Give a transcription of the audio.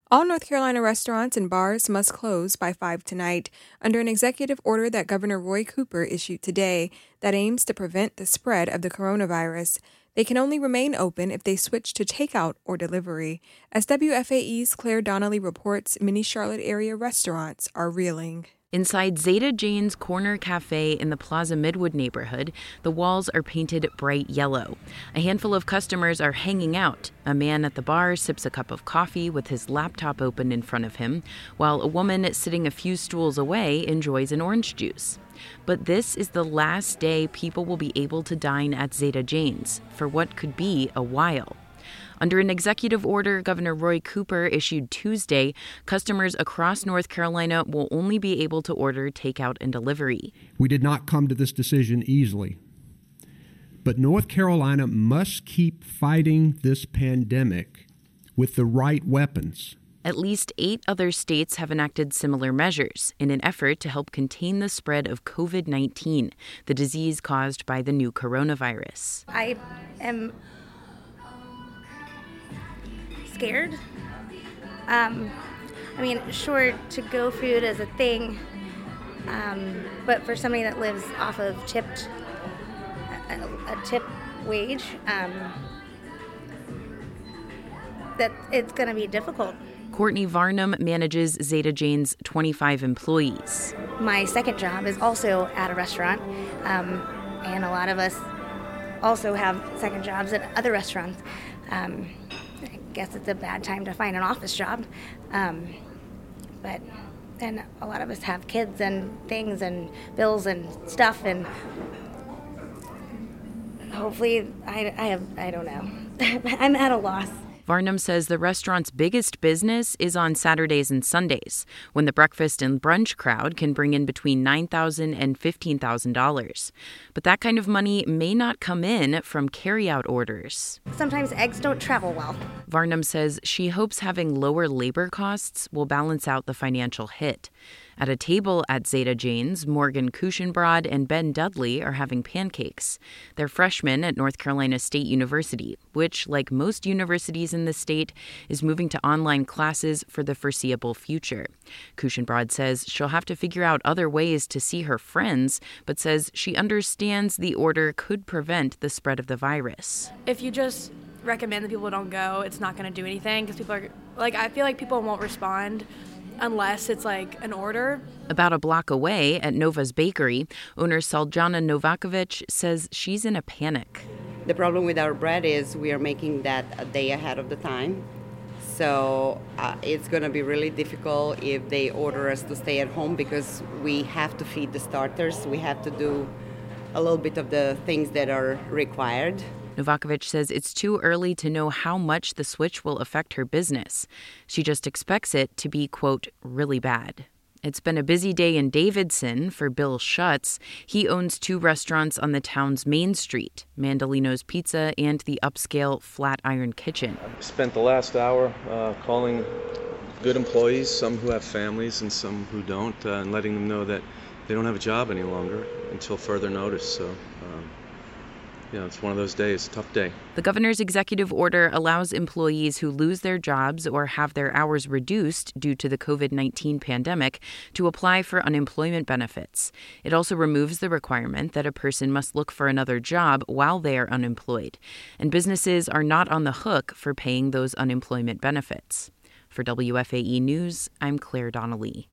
All North Carolina restaurants and bars must close by 5 tonight under an executive order that Governor Roy Cooper issued today that aims to prevent the spread of the coronavirus. They can only remain open if they switch to takeout or delivery. As WFAE's Claire Donnelly reports, many Charlotte area restaurants are reeling. Inside Zeta Jane's Corner Cafe in the Plaza Midwood neighborhood, the walls are painted bright yellow. A handful of customers are hanging out. A man at the bar sips a cup of coffee with his laptop open in front of him, while a woman sitting a few stools away enjoys an orange juice. But this is the last day people will be able to dine at Zeta Jane's for what could be a while. Under an executive order Governor Roy Cooper issued Tuesday, customers across North Carolina will only be able to order takeout and delivery. We did not come to this decision easily, but North Carolina must keep fighting this pandemic with the right weapons. At least 8 other states have enacted similar measures in an effort to help contain the spread of COVID-19, the disease caused by the new coronavirus. I am scared. Sure, to-go food is a thing, but for somebody that lives off of a tip wage, that it's going to be difficult. Courtney Varnum manages Zeta Jane's 25 employees. My second job is also at a restaurant, and a lot of us also have second jobs at other restaurants. I guess it's a bad time to find an office job, but then a lot of us have kids and things and bills and stuff, and hopefully, I don't know. I'm at a loss. Varnum says the restaurant's biggest business is on Saturdays and Sundays, when the breakfast and brunch crowd can bring in between $9,000 and $15,000. But that kind of money may not come in from carryout orders. Sometimes eggs don't travel well. Varnum says she hopes having lower labor costs will balance out the financial hit. At a table at Zeta Jane's, Morgan Kuchenbrod and Ben Dudley are having pancakes. They're freshmen at North Carolina State University, which, like most universities in the state, is moving to online classes for the foreseeable future. Kuchenbrod says she'll have to figure out other ways to see her friends, but says she understands the order could prevent the spread of the virus. If you just recommend that people don't go, it's not going to do anything because people are, I feel like people won't respond unless it's an order. About a block away at Nova's Bakery, owner Saljana Novakovic says she's in a panic. The problem with our bread is we are making that a day ahead of the time. So it's going to be really difficult if they order us to stay at home because we have to feed the starters. We have to do a little bit of the things that are required. Novakovic says it's too early to know how much the switch will affect her business. She just expects it to be, quote, really bad. It's been a busy day in Davidson for Bill Schutz. He owns 2 restaurants on the town's main street, Mandolino's Pizza and the upscale Flatiron Kitchen. I spent the last hour calling good employees, some who have families and some who don't, and letting them know that they don't have a job any longer until further notice. So, it's one of those days, tough day. The governor's executive order allows employees who lose their jobs or have their hours reduced due to the COVID-19 pandemic to apply for unemployment benefits. It also removes the requirement that a person must look for another job while they are unemployed, and businesses are not on the hook for paying those unemployment benefits. For WFAE News, I'm Claire Donnelly.